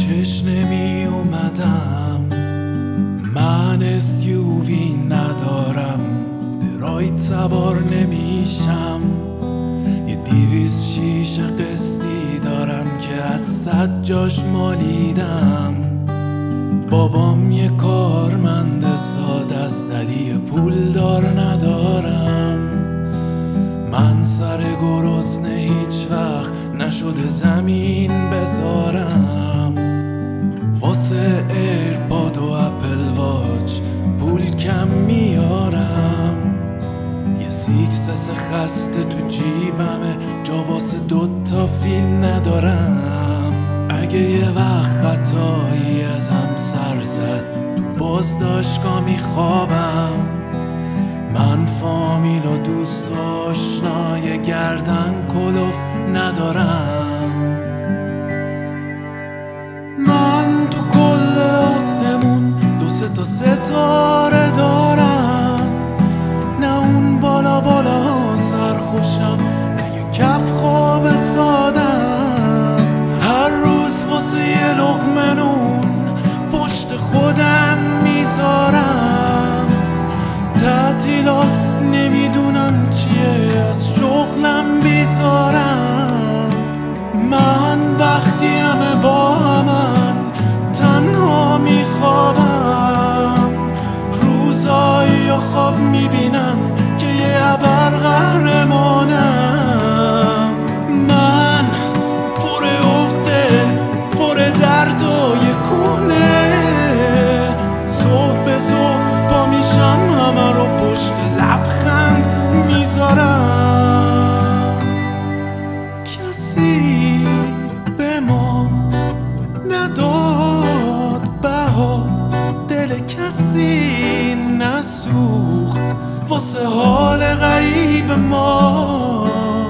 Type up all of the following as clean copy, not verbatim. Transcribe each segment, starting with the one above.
پیشش نمی اومدم. من SUV ندارم، به رایت سوار نمیشم. یه 206 قسطی دارم که از 100 جاش مالیدم. بابام یه کارمند ساده است، ولی پول دار ندارم. من سر گرسنه هیچ وقت نشده زمین بذارم. واسه ایرپاد و اپل واچ پول کم میارم. یه سیکسس خسته تو جیبمه، جا واسه 2 تا فیلم ندارم. اگه یه وقت خطایی ازم سر زد، تو بازداشتگاه میخوابم. من فامیل و دوست و آشنای گردن کلوف ندارم. من تو کل آسمون 2-3 تا ستاره دارم. نه اون بالا بالا سرخوشم، نه یه کف خواب سادم. هر روز واسه یه لقمه نون پشت خودم میذارم. تعطیلات نمیدونم چیه، از شغلم بیزارم. من وقتی همه با همن تنها میخوابم. روزایی یا خواب میبینم که یه ابر قهرمانم. من پر عقده، پر درد و یه کونه. صبح به صبح پا میشم، همه رو پشت لبخند میذارم. کسی به ما نداد بها، دل کسی نسوخت واسه حال غریب ما.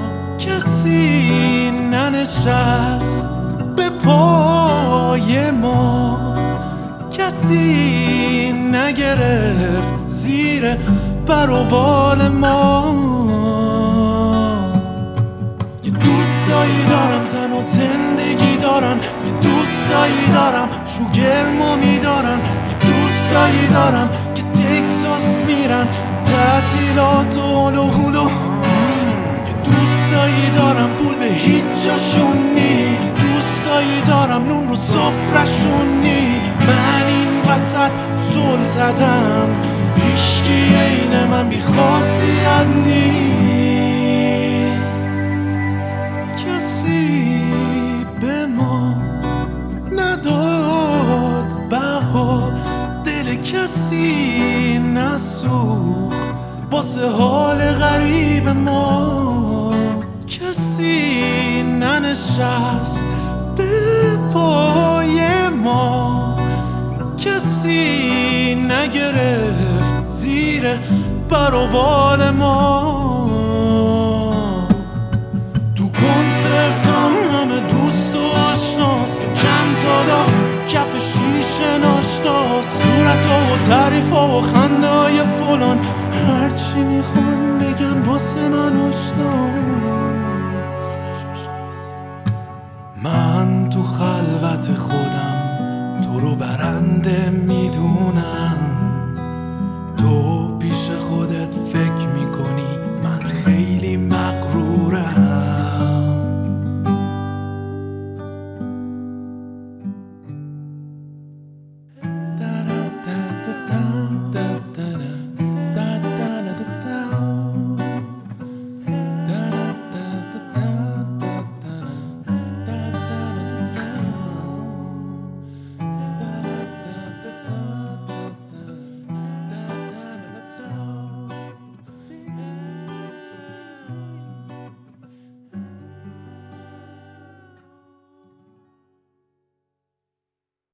کسی ننشست به پای ما، کسی نگرفت زیر پر و بال ما. یه دوستایی دارم زن و زندگی دارن، یه دوستایی دارم شوگرمو میدارن، یه دوستایی دارم که تکساس میرن تعطیلات و هلو. یه دوستایی دارم پول به هیچ جاشون نی، یه دوستایی دارم نون رو سفرشون نی. من این وسط زل زدم، هیچکی عین من بی خاصیت نی. کسی به ما نداد بها، دل کسی نسوخت واسه حال غریب ما. کسی ننشست به پای ما، کسی نگرفت زیر پر و بال ما. تو کنسرتم همه دوست و آشناست، چند تا داغ کف شیشه ناشتاست. صورت‌ها و تعریف‌ها و خنده‌های فلان، هرچی میخوان بگن واسه من آشناست. من تو خلوت خودم